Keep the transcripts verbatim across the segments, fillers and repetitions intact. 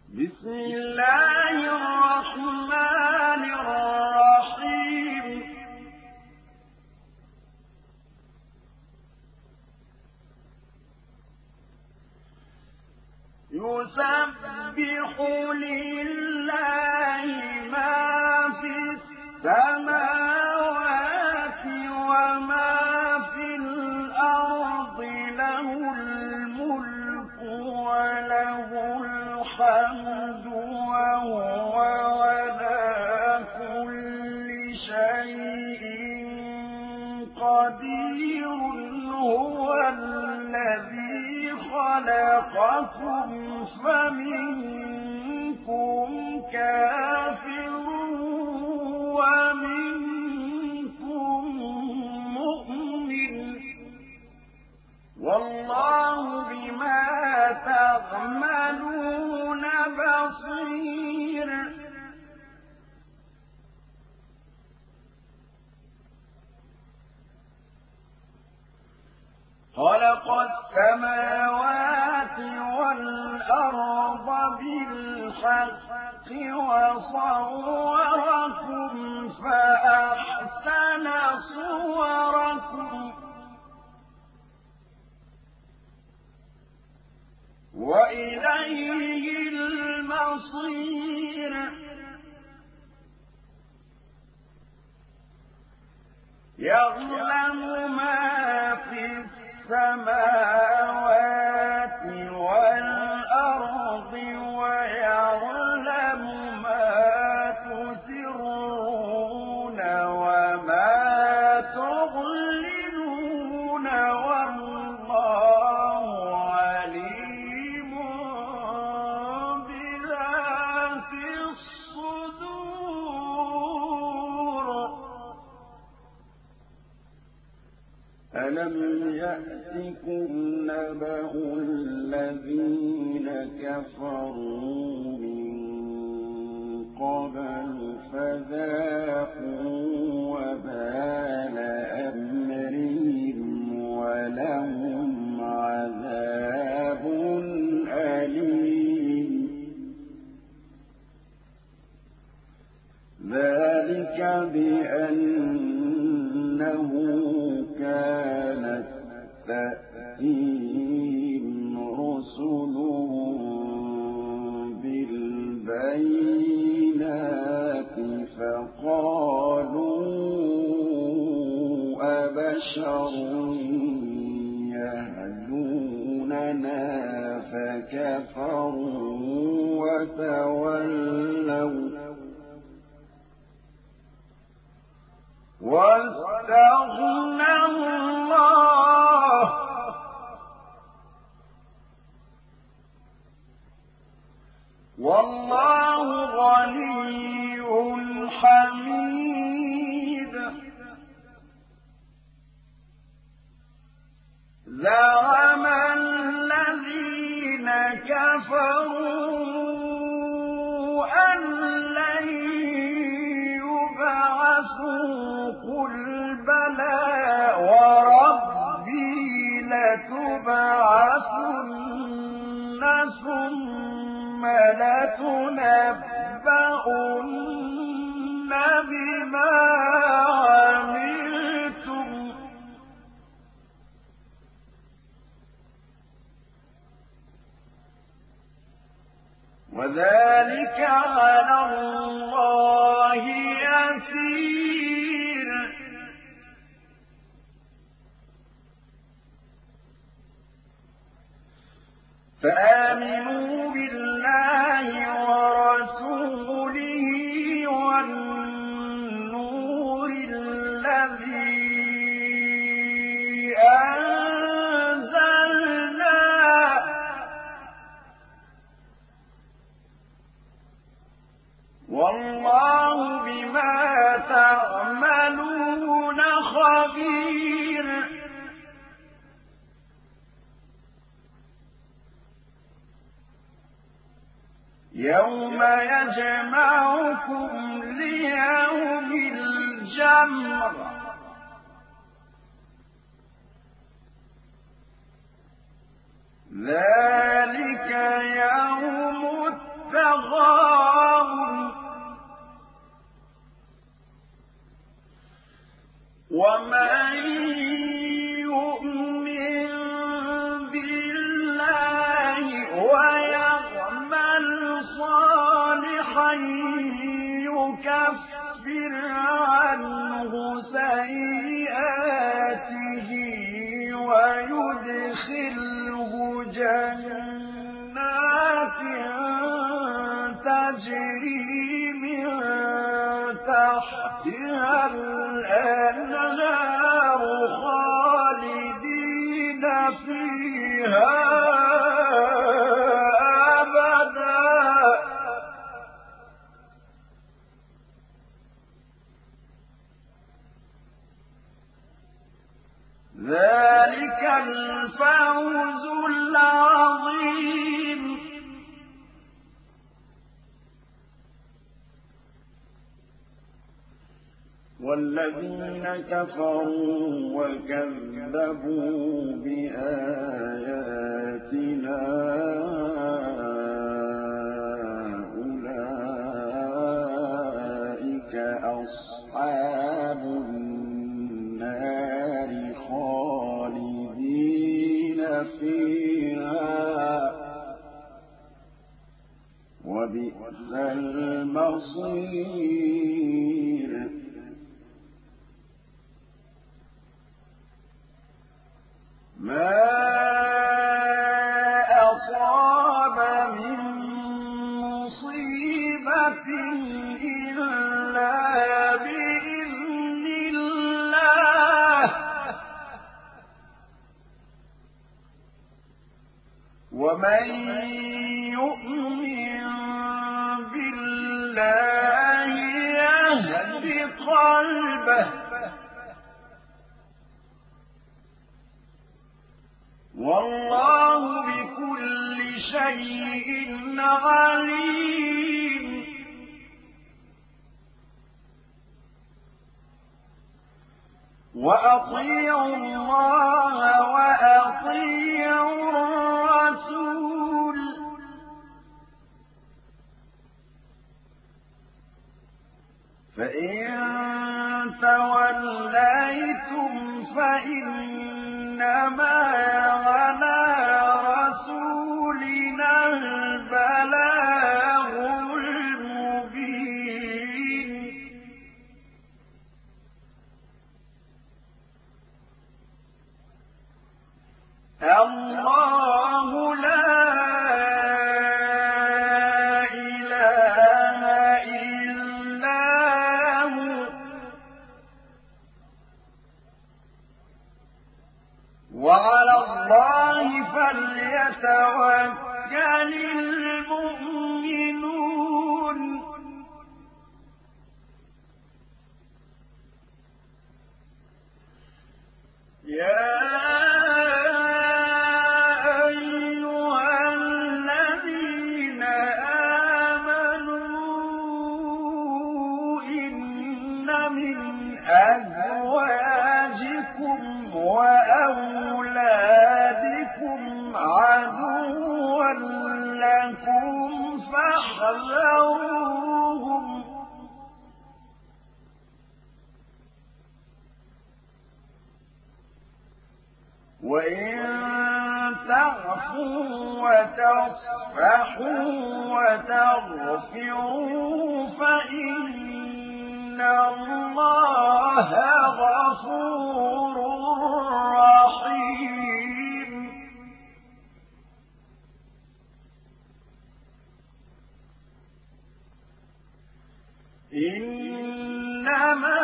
بسم الله الرحمن الرحيم يسبح لله ما في السماوات وما في الأرض له الملك وله الحمد وهو على كل شيء قدير هو الذي خلقكم فمنكم كافر ومنكم مؤمن والله بما تعملون بصير خلق السماوات والأرض بالحق وصوركم فأحسن صوركم وإليه المصير يعلم ما في السماوات والأرض ويعلم ما تسرون وما تعلنون والله عليم بذات الصدور ألم يأتكم نبأ الذين كفروا من قبل فذاقوا وبال أمرهم ولهم عذاب أليم ذلك بأنه كانت تأتيهم رسلهم بالبينات فقالوا أبشر يهدوننا فكفروا وتولوا واستغنى الله والله غني حميد زعم الذين كفروا أن لن يبعثوا قل بلى وربي لتبعثن ثم لتنبؤن بما عملتم وذلك على الله يسير فآمنوا بالله ورسوله والنور الذي أنزلنا والله بما تعملون خبير يوم يجمعكم ليوم الجمع ذلك يوم التغابن ومن يؤمن بالله ويعمل صالحا يكفر عنه سيئاته ويدخله جنات تجري من تحتها الأنهار خالدين فيها أبدا ذلك الفوز العظيم. والذين كفروا وكذبوا بآياتنا أولئك أصحاب النار خالدين فيها وبئس المصير. ما أصاب من مصيبة إلا بإذن الله ومن يؤمن بالله يهد قلبه والله بكل شيء عليم. وأطيعوا الله وأطيعوا الرسول فإن توليتم فإنما على رسولنا البلاغ المبين. الله لا إله إلا هو وعلى الله فليتوكل المؤمنون. يا أزواجكم وأولادكم عدوا لكم فاحذروهم وإن تعفوا وتصفحوا وتغفروا فإن الله غفور رحيم. إنما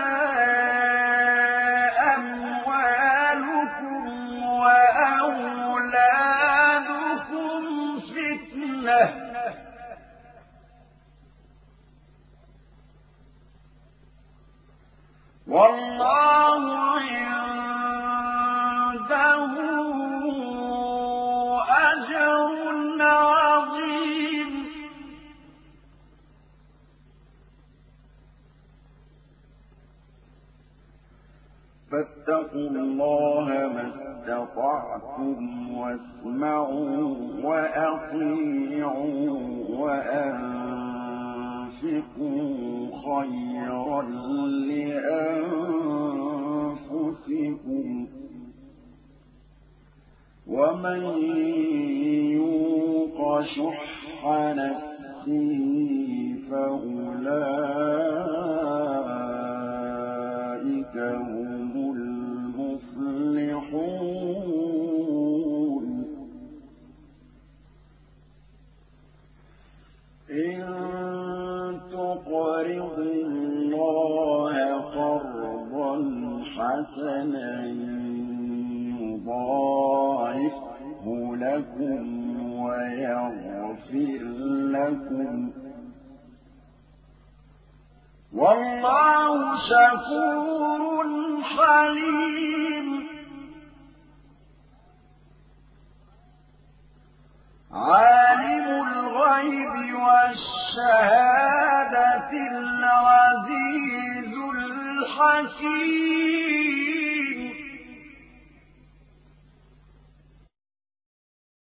أموالكم وأولادكم فتنة والله عنده أجر عظيم. فاتقوا الله ما استطعتم واسمعوا وأطيعوا وأنفقوا خيرا لأنفسكم أنفسكم ومن يوق شح نفسه فأولئك هم المفلحون إن تقرضوا الله قرضا حسنا يضاعفه لكم ويغفر لكم والله شكور حليم عالم الغيب والشهادة العزيز الحكيم